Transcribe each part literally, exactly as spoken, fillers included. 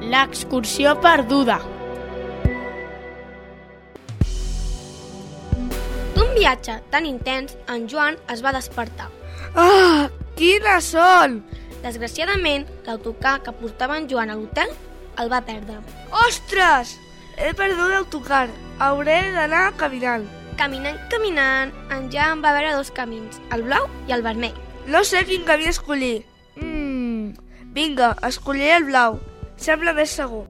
L'excursió perduda. D'un viatge tan intens, en Joan es va despertar. Ah, quina son! Desgraciadament, l'autocar que portava en Joan a l'hotel el va perdre. Ostres! He perdut l'autocar. Hauré d'anar caminant. Caminant, caminant, en Joan va veure dos camins, el blau i el vermell. No sé quin camí escollir. Mm, vinga, escolliré el blau. Sembla més segur.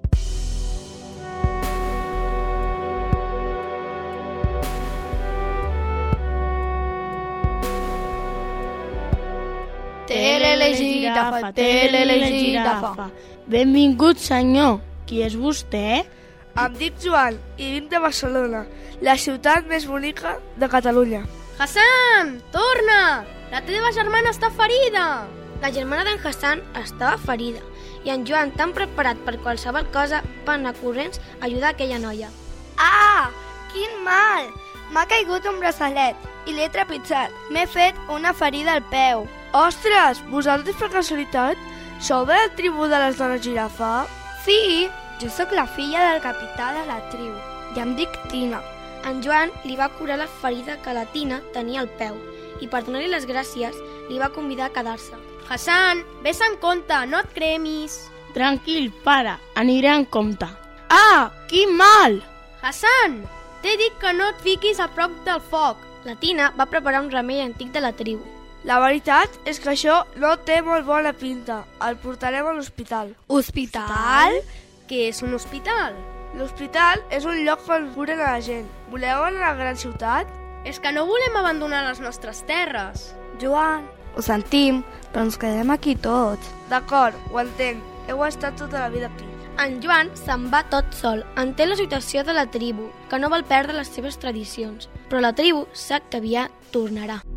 Telele girafa, telele girafa. Benvingut, senyor. Qui és vostè? Em dic Joan i vinc de Barcelona, la ciutat més bonica de Catalunya. Hassan, torna! La teva germana està ferida! La germana d'en Hassan estava ferida i en Joan, tan preparat per qualsevol cosa, va anar corrents a ajudar aquella noia. Ah, quin mal! M'ha caigut un braçalet i l'he trepitjat. M'he fet una ferida al peu. Ostres, vosaltres per casualitat sou de la tribu de les dones girafa? Sí, jo sóc la filla del capità de la tribu i em dic Tina. En Joan li va curar la ferida que la Tina tenia al peu i per donar-li les gràcies li va convidar a quedar-se. Hassan, vés en compte, no et cremis. Tranquil, pare, aniré en compte. Ah, quin mal! Hassan, t'he dit que no et fiquis a prop del foc. La Tina va preparar un remei antic de la tribu. La veritat és que això no té molt bona pinta. El portarem a l'hospital. Hospital? Què és un hospital? L'hospital és un lloc on curen a la gent. Voleu anar a la gran ciutat? És que no volem abandonar les nostres terres. Joan, ho sentim, però ens quedem aquí tots. D'acord, ho entenc. Heu estat tota la vida aquí. En Joan se'n va tot sol. Entén la situació de la tribu, que no vol perdre les seves tradicions. Però la tribu sap que aviat tornarà.